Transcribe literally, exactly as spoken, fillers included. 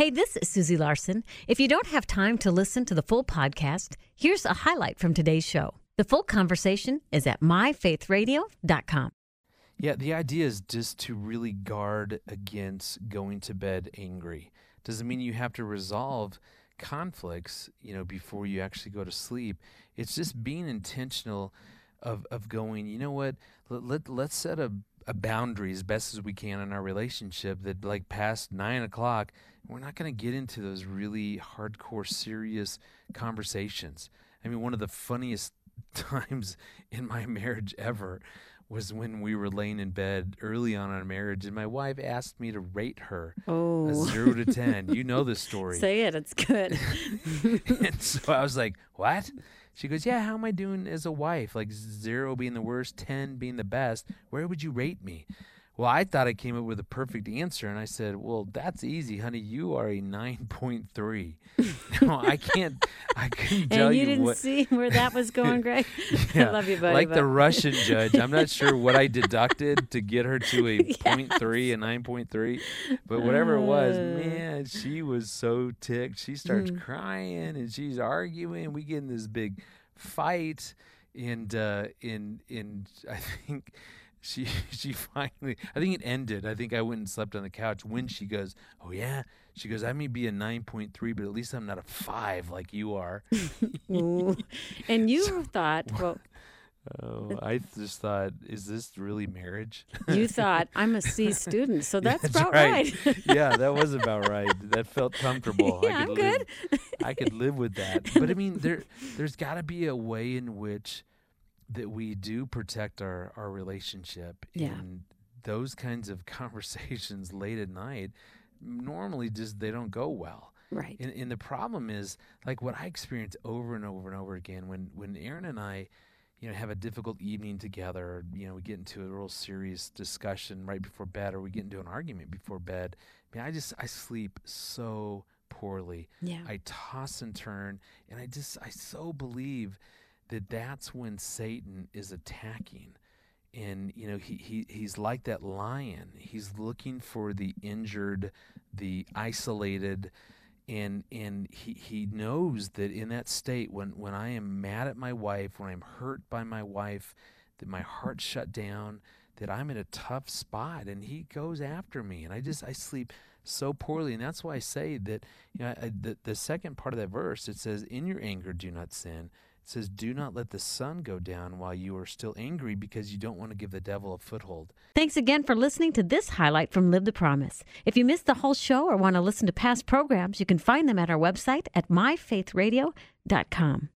Hey, this is Susie Larson. If you don't have time to listen to the full podcast, here's a highlight from today's show. The full conversation is at my faith radio dot com. Yeah, the idea is just to really guard against going to bed angry. Doesn't mean you have to resolve conflicts, you know, before you actually go to sleep. It's just being intentional of of going, you know what, let, let, let's set a, a boundary as best as we can in our relationship that like past nine o'clock, we're not going to get into those really hardcore, serious conversations. I mean, one of the funniest times in my marriage ever was when we were laying in bed early on in our marriage, and my wife asked me to rate her Oh. a zero to ten. You know this story. Say it. It's good. And so I was like, what? She goes, yeah, how am I doing as a wife? Like zero being the worst, ten being the best. Where would you rate me? Well, I thought I came up with a perfect answer, and I said, well, that's easy, honey. You are a nine point three. No, I can't, I couldn't tell And you, you didn't what. see where that was going, Greg? Yeah, I love you, buddy. like but- the Russian judge. I'm not sure what I deducted to get her to a Yes. point three, a nine point three, but whatever it was, Uh. man, she was so ticked. She starts Mm. crying and she's arguing. We get in this big fight, and uh, in in I think. She she finally, I think it ended. I think I went and slept on the couch when she goes, oh, yeah? She goes, I may be a nine point three, but at least I'm not a five like you are. Ooh. And you thought, well, Oh, I just thought, is this really marriage? you thought, I'm a C student, so that's, That's about right. right. Yeah, that was about right. That felt comfortable. Yeah, I I'm could good. live, I could live with that. But I mean, there there's got to be a way in which that we do protect our, our relationship. Yeah. And those kinds of conversations late at night normally just, they don't go well. Right. And, and the problem is, like what I experience over and over and over again, when, when Aaron and I, you know, have a difficult evening together, or, you know, we get into a real serious discussion right before bed, or we get into an argument before bed, I mean, I just, I sleep so poorly. Yeah. I toss and turn, and I just, I so believe that that's when Satan is attacking. And, you know, he, he he's like that lion. He's looking for the injured, the isolated, and and he, he knows that in that state, when, when I am mad at my wife, when I'm hurt by my wife, that my heart's shut down, that I'm in a tough spot, and he goes after me. And I just, I sleep so poorly. And that's why I say that, you know, I, the, the second part of that verse, it says, in your anger, do not sin. It says, do not let the sun go down while you are still angry, because you don't want to give the devil a foothold. Thanks again for listening to this highlight from Live the Promise. If you missed the whole show or want to listen to past programs, you can find them at our website at my faith radio dot com.